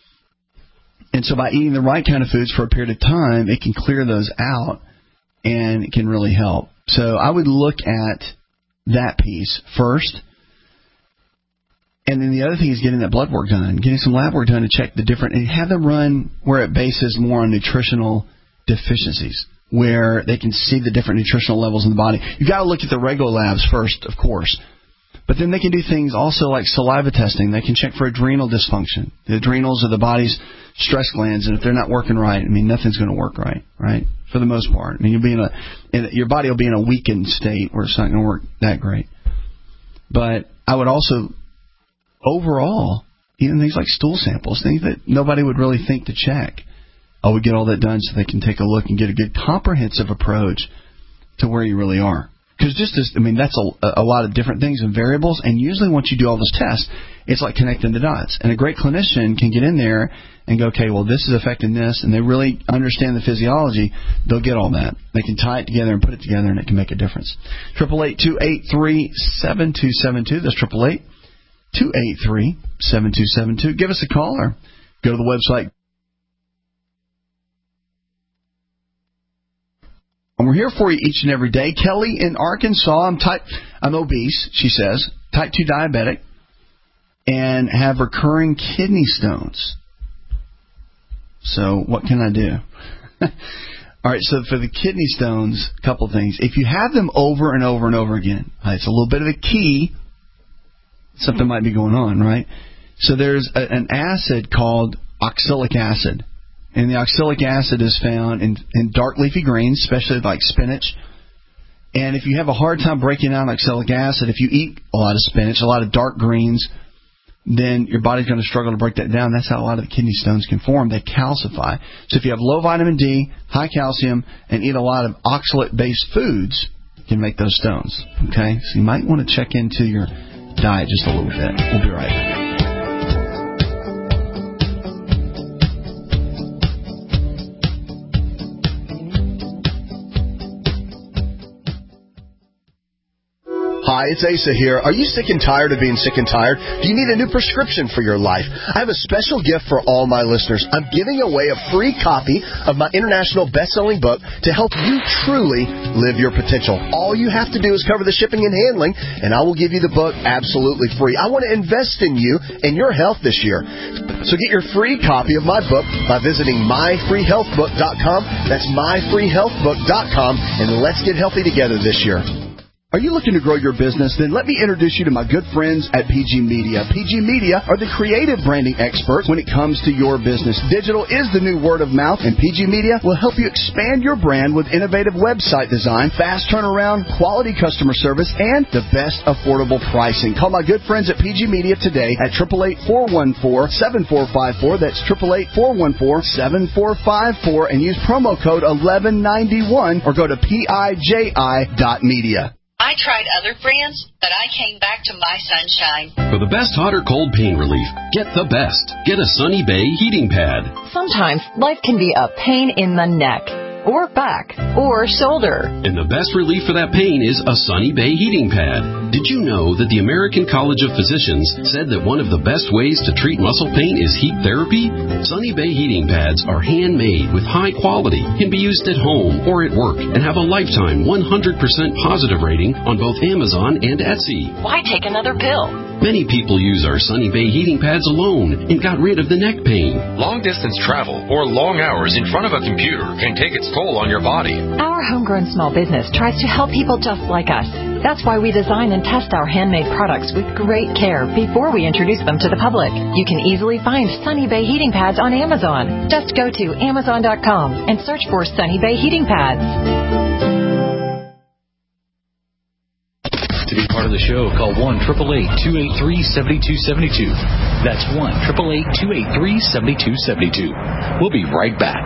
And so by eating the right kind of foods for a period of time, it can clear those out and it can really help. So I would look at that piece first. And then the other thing is getting that blood work done, getting some lab work done to check the different, and have them run where it bases more on nutritional deficiencies, where they can see the different nutritional levels in the body. You've got to look at the Rego labs first, of course. But then they can do things also like saliva testing. They can check for adrenal dysfunction. The adrenals are the body's stress glands, and if they're not working right, I mean, nothing's going to work right, right, for the most part. I mean, you'll be in a, in, your body will be in a weakened state where it's not going to work that great. But I would also, overall, even things like stool samples, things that nobody would really think to check, I would get all that done so they can take a look and get a good comprehensive approach to where you really are. Because just as, I mean, that's a, a lot of different things and variables, and usually once you do all those tests, it's like connecting the dots. And a great clinician can get in there and go, okay, well, this is affecting this, and they really understand the physiology. They'll get all that. They can tie it together and put it together, and it can make a difference. Triple eight two eight three seven two seven two. That's triple eight two eight three seven two seven two. Give us a call or go to the website. And we're here for you each and every day. Kelly in Arkansas, I'm type, I'm obese, she says, type two diabetic, and have recurring kidney stones. So what can I do? All right, so for the kidney stones, a couple things. If you have them over and over and over again, uh, it's a little bit of a key. Something might be going on, right? So there's a, an acid called oxalic acid. And the oxalic acid is found in, in dark leafy greens, especially like spinach. And if you have a hard time breaking down oxalic acid, if you eat a lot of spinach, a lot of dark greens, then your body's going to struggle to break that down. That's how a lot of the kidney stones can form. They calcify. So if you have low vitamin D, high calcium, and eat a lot of oxalate-based foods, you can make those stones. Okay? So you might want to check into your diet just a little bit. We'll be right back. Hi, it's Asa here. Are you sick and tired of being sick and tired? Do you need a new prescription for your life? I have a special gift for all my listeners. I'm giving away a free copy of my international best-selling book to help you truly live your potential. All you have to do is cover the shipping and handling, and I will give you the book absolutely free. I want to invest in you and your health this year. So get your free copy of my book by visiting my free health book dot com. That's my free health book dot com, and let's get healthy together this year. Are you looking to grow your business? Then let me introduce you to my good friends at P G Media. P G Media are the creative branding experts when it comes to your business. Digital is the new word of mouth, and P G Media will help you expand your brand with innovative website design, fast turnaround, quality customer service, and the best affordable pricing. Call my good friends at P G Media today at eight eight eight, four one four, seven four five four. That's eight eight eight, four one four, seven four five four, and use promo code eleven ninety-one or go to P I J I dot media. I tried other brands, but I came back to My Sunshine. For the best hot or cold pain relief, get the best. Get a Sunny Bay heating pad. Sometimes life can be a pain in the neck, or back, or shoulder. And the best relief for that pain is a Sunny Bay heating pad. Did you know that the American College of Physicians said that one of the best ways to treat muscle pain is heat therapy? Sunny Bay heating pads are handmade with high quality, can be used at home or at work, and have a lifetime one hundred percent positive rating on both Amazon and Etsy. Why take another pill? Many people use our Sunny Bay heating pads alone and got rid of the neck pain. Long-distance travel or long hours in front of a computer can take its toll on your body. Our homegrown small business tries to help people just like us. That's why we design and test our handmade products with great care before we introduce them to the public. You can easily find Sunny Bay heating pads on Amazon. Just go to amazon dot com and search for Sunny Bay heating pads. To be part of the show, call one eight eight eight, two eight three, seven two seven two. That's one eight eight eight, two eight three, seven two seven two. We'll be right back.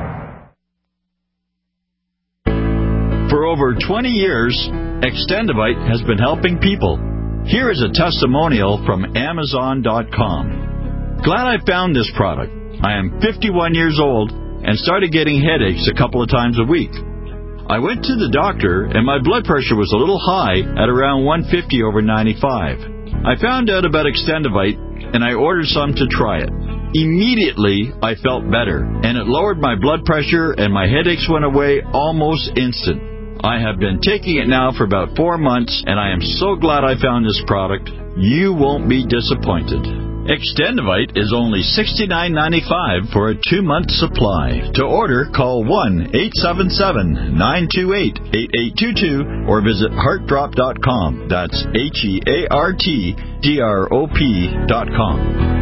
For over twenty years, Extendivite has been helping people. Here is a testimonial from amazon dot com. Glad I found this product. I am fifty-one years old and started getting headaches a couple of times a week. I went to the doctor and my blood pressure was a little high at around one fifty over ninety-five. I found out about Extendivite and I ordered some to try it. Immediately, I felt better, and it lowered my blood pressure and my headaches went away almost instant. I have been taking it now for about four months, and I am so glad I found this product. You won't be disappointed. Extendivite is only sixty-nine ninety-five for a two-month supply. To order, call one eight seven seven, nine two eight, eight eight two two or visit heart drop dot com. That's H E A R T D R O P dot com.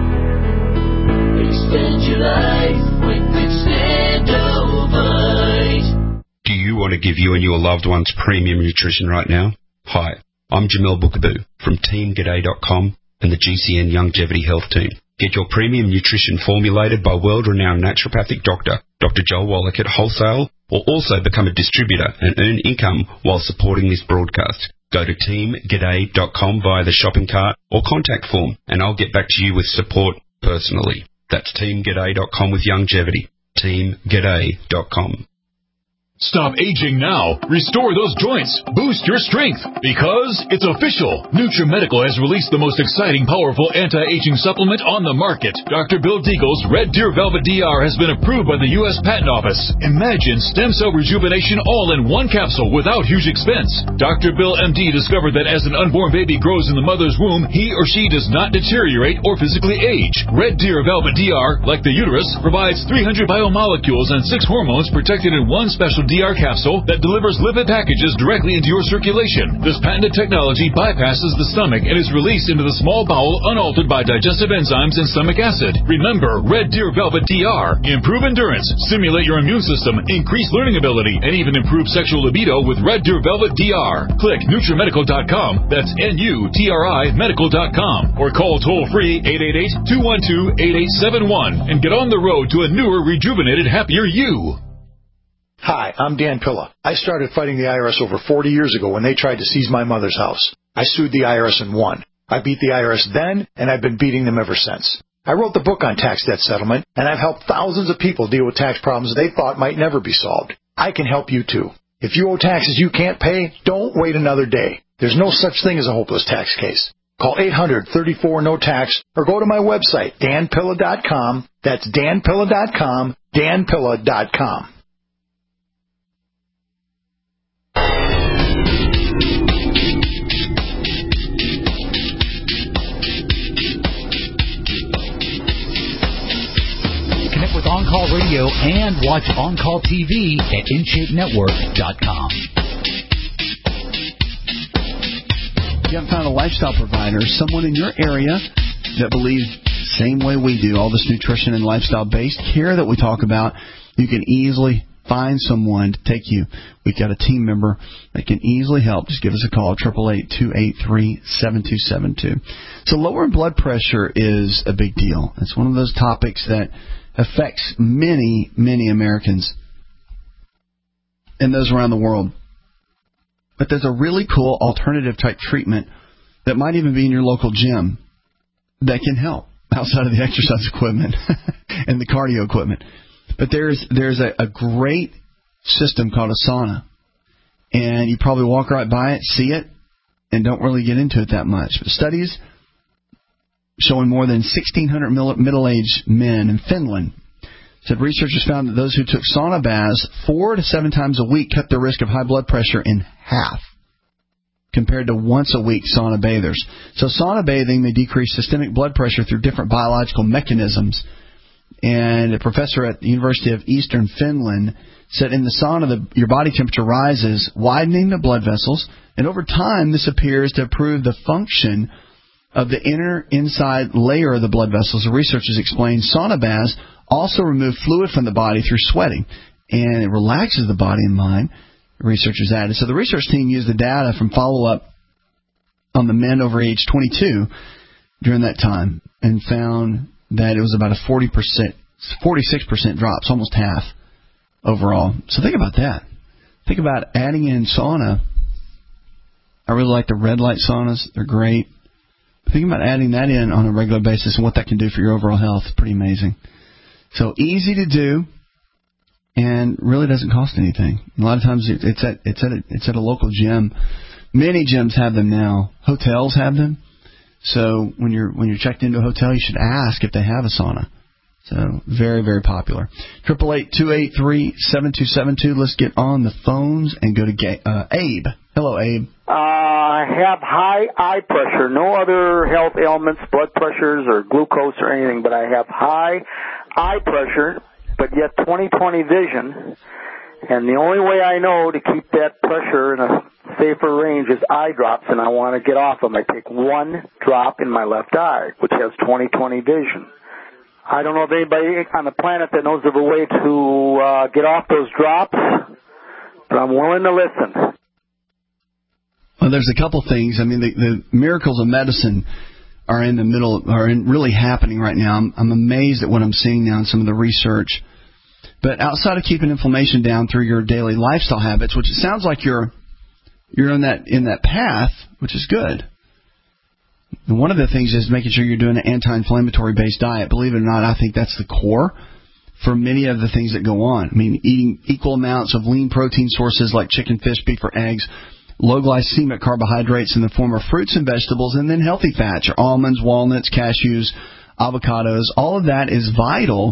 Extend your life with Extendivite. Do you want to give you and your loved ones premium nutrition right now? Hi, I'm Jamel Bookaboo from team g'day dot com and the G C N Longevity Health Team. Get your premium nutrition formulated by world-renowned naturopathic doctor, Doctor Joel Wallach at wholesale, or also become a distributor and earn income while supporting this broadcast. Go to team g'day dot com via the shopping cart or contact form, and I'll get back to you with support personally. That's team g'day dot com with longevity. team g'day dot com. Stop aging now. Restore those joints. Boost your strength. Because it's official. NutriMedical has released the most exciting, powerful anti-aging supplement on the market. Doctor Bill Deagle's Red Deer Velvet D R has been approved by the U S Patent Office. Imagine stem cell rejuvenation all in one capsule without huge expense. Doctor Bill M D discovered that as an unborn baby grows in the mother's womb, he or she does not deteriorate or physically age. Red Deer Velvet D R, like the uterus, provides three hundred biomolecules and six hormones protected in one special D R capsule that delivers lipid packages directly into your circulation. This patented technology bypasses the stomach and is released into the small bowel unaltered by digestive enzymes and stomach acid. Remember, Red Deer Velvet D R. Improve endurance, stimulate your immune system, increase learning ability, and even improve sexual libido with Red Deer Velvet D R. Click NutriMedical dot com. That's N U T R I medical dot com. Or call toll-free eight eight eight, two one two, eight eight seven one and get on the road to a newer, rejuvenated, happier you. Hi, I'm Dan Pilla. I started fighting the I R S over forty years ago when they tried to seize my mother's house. I sued the I R S and won. I beat the I R S then, and I've been beating them ever since. I wrote the book on tax debt settlement, and I've helped thousands of people deal with tax problems they thought might never be solved. I can help you too. If you owe taxes you can't pay, don't wait another day. There's no such thing as a hopeless tax case. Call eight hundred, thirty-four, no tax or go to my website, Dan Pilla dot com. That's Dan Pilla dot com, Dan Pilla dot com. Connect with On Call Radio and watch On Call T V at in shape network dot com. If you haven't found a lifestyle provider, someone in your area that believes the same way we do, all this nutrition and lifestyle-based care that we talk about, you can easily find someone to take you. We've got a team member that can easily help. Just give us a call, eight eight eight, two eight three, seven two seven two. So lowering blood pressure is a big deal. It's one of those topics that affects many, many Americans and those around the world. But there's a really cool alternative type treatment that might even be in your local gym that can help outside of the exercise equipment and the cardio equipment. But there's there's a, a great system called a sauna. And you probably walk right by it, see it, and don't really get into it that much. But studies showing more than sixteen hundred middle-aged men in Finland said researchers found that those who took sauna baths four to seven times a week cut their risk of high blood pressure in half compared to once a week sauna bathers. So sauna bathing may decrease systemic blood pressure through different biological mechanisms. And a professor at the University of Eastern Finland said in the sauna, the, your body temperature rises, widening the blood vessels, and over time this appears to improve the function of the inner inside layer of the blood vessels. The researchers explained sauna baths also remove fluid from the body through sweating, and it relaxes the body and mind, the researchers added. So the research team used the data from follow-up on the men over age twenty-two during that time and found that it was about a forty percent, forty-six percent drop, so almost half overall. So think about that. Think about adding in sauna. I really like the red light saunas. They're great. Think about adding that in on a regular basis and what that can do for your overall health. It's pretty amazing. So easy to do, and really doesn't cost anything. A lot of times it's at it's at a, it's at a local gym. Many gyms have them now. Hotels have them. So when you're when you're checked into a hotel, you should ask if they have a sauna. So very very popular. Triple eight two eight three seven two seven two. Let's get on the phones and go to Ga- uh, Abe. Hello, Abe. Uh, I have high eye pressure. No other health ailments, blood pressures, or glucose or anything, but I have high eye pressure, but yet twenty twenty vision. And the only way I know to keep that pressure in a safer range is eye drops, and I want to get off them. I take one drop in my left eye, which has twenty twenty vision. I don't know if anybody on the planet that knows of a way to uh, get off those drops, but I'm willing to listen. Well, there's a couple things. I mean, the, the miracles of medicine are in the middle, are in really happening right now. I'm, I'm amazed at what I'm seeing now in some of the research. But outside of keeping inflammation down through your daily lifestyle habits, which it sounds like you're you're in that in that path, which is good. And one of the things is making sure you're doing an anti-inflammatory based diet. Believe it or not, I think that's the core for many of the things that go on. I mean, eating equal amounts of lean protein sources like chicken, fish, beef, or eggs, low glycemic carbohydrates in the form of fruits and vegetables, and then healthy fats, your almonds, walnuts, cashews, avocados. All of that is vital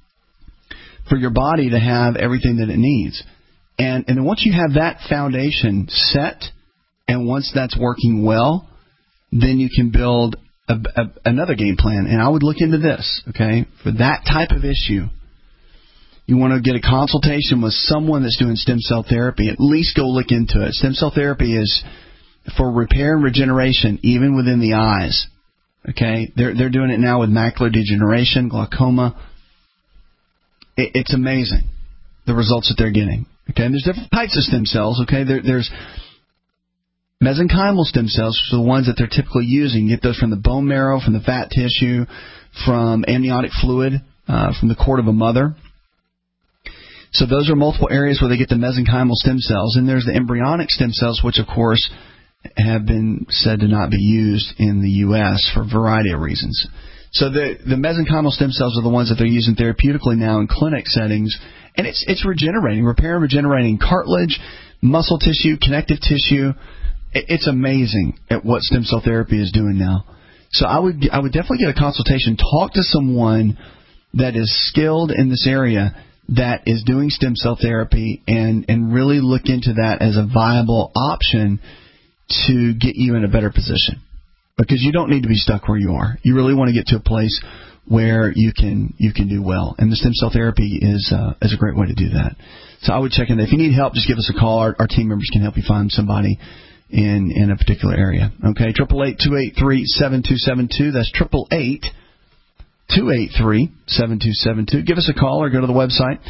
for your body to have everything that it needs. And, and then once you have that foundation set, and once that's working well, then you can build a, a, another game plan. And I would look into this, okay? For that type of issue, you want to get a consultation with someone that's doing stem cell therapy. At least go look into it. Stem cell therapy is for repair and regeneration, even within the eyes. Okay? They're they're doing it now with macular degeneration, glaucoma. It, it's amazing, the results that they're getting. Okay? And there's different types of stem cells. Okay? There, there's mesenchymal stem cells, which are the ones that they're typically using. You get those from the bone marrow, from the fat tissue, from amniotic fluid, uh, from the cord of a mother. So those are multiple areas where they get the mesenchymal stem cells. And there's the embryonic stem cells, which, of course, have been said to not be used in the U S for a variety of reasons. So the, the mesenchymal stem cells are the ones that they're using therapeutically now in clinic settings. And it's it's regenerating, repair and regenerating cartilage, muscle tissue, connective tissue. It's amazing at what stem cell therapy is doing now. So I would I would definitely get a consultation. Talk to someone that is skilled in this area that is doing stem cell therapy, and, and really look into that as a viable option to get you in a better position. Because you don't need to be stuck where you are. You really want to get to a place where you can you can do well. And the stem cell therapy is uh, is a great way to do that. So I would check in there. If you need help, just give us a call. Our, our team members can help you find somebody in, in a particular area. Okay, eight eight eight, two eight three, seven two seven two. That's eight eight eight, two eight three, seven two seven two. Give us a call or go to the website.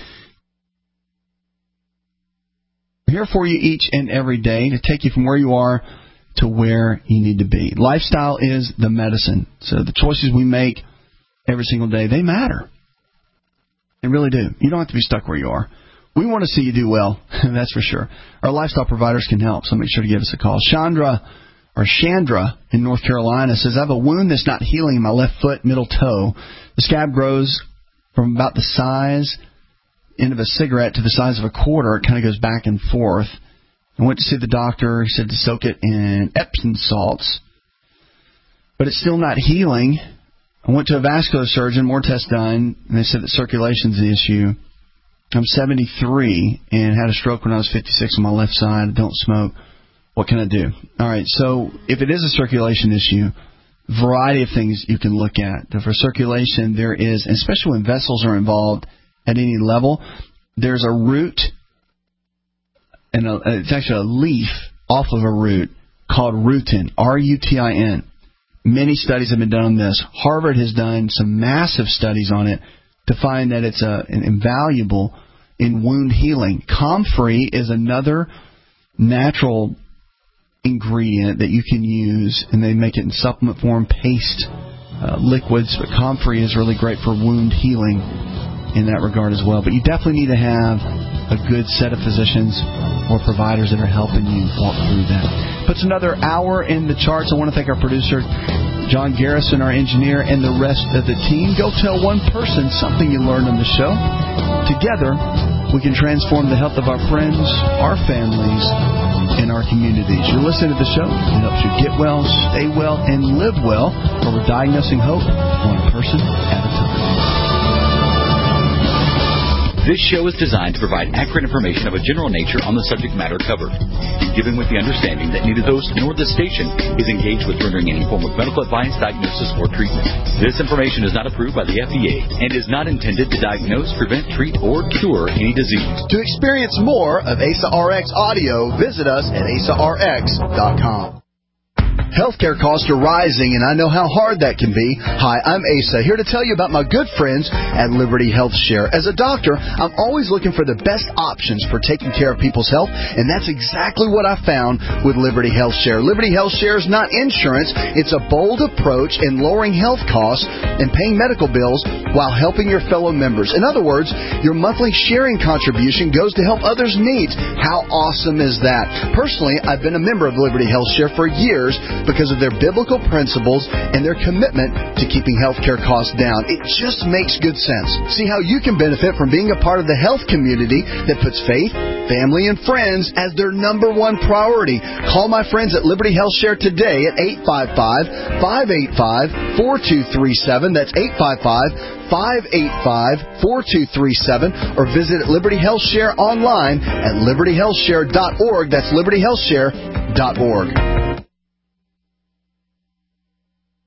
We're here for you each and every day to take you from where you are to where you need to be. Lifestyle is the medicine. So the choices we make every single day, they matter. They really do. You don't have to be stuck where you are. We want to see you do well, that's for sure. Our lifestyle providers can help, so make sure to give us a call. Chandra, or Chandra in North Carolina says, I have a wound that's not healing in my left foot, middle toe. The scab grows from about the size end of a cigarette to the size of a quarter. It kind of goes back and forth. I went to see the doctor. He said to soak it in Epsom salts, but it's still not healing. I went to a vascular surgeon, more tests done, and they said that circulation's the issue. I'm seventy-three and had a stroke when I was fifty-six on my left side. I don't smoke. What can I do? All right, so if it is a circulation issue, variety of things you can look at. For circulation, there is, especially when vessels are involved at any level, there's a root, and a, it's actually a leaf off of a root called rutin, R U T I N. Many studies have been done on this. Harvard has done some massive studies on it to find that it's a, an invaluable in wound healing. Comfrey is another natural ingredient that you can use, and they make it in supplement form, paste, uh, liquids, but Comfrey is really great for wound healing in that regard as well. But you definitely need to have a good set of physicians or providers that are helping you walk through that. Puts another hour in the charts. I want to thank our producer, John Garrison, our engineer, and the rest of the team. Go tell one person something you learned on the show. Together, we can transform the health of our friends, our families, and our communities. You're listening to the show. It helps you get well, stay well, and live well, where we're diagnosing hope one person at a time. This show is designed to provide accurate information of a general nature on the subject matter covered, and given with the understanding that neither the host nor the station is engaged with rendering any form of medical advice, diagnosis, or treatment. This information is not approved by the F D A and is not intended to diagnose, prevent, treat, or cure any disease. To experience more of A S A R X audio, visit us at A S A R X dot com. Healthcare costs are rising, and I know how hard that can be. Hi, I'm Asa, here to tell you about my good friends at Liberty Health Share. As a doctor, I'm always looking for the best options for taking care of people's health, and that's exactly what I found with Liberty Health Share. Liberty Health Share is not insurance. It's a bold approach in lowering health costs and paying medical bills while helping your fellow members. In other words, your monthly sharing contribution goes to help others' needs. How awesome is that? Personally, I've been a member of Liberty Health Share for years, because of their biblical principles and their commitment to keeping healthcare costs down. It just makes good sense. See how you can benefit from being a part of the health community that puts faith, family, and friends as their number one priority. Call my friends at Liberty Health Share today at eight five five, five eight five, four two three seven. That's eight five five, five eight five, four two three seven. Or visit Liberty Health Share online at liberty health share dot org. That's liberty health share dot org.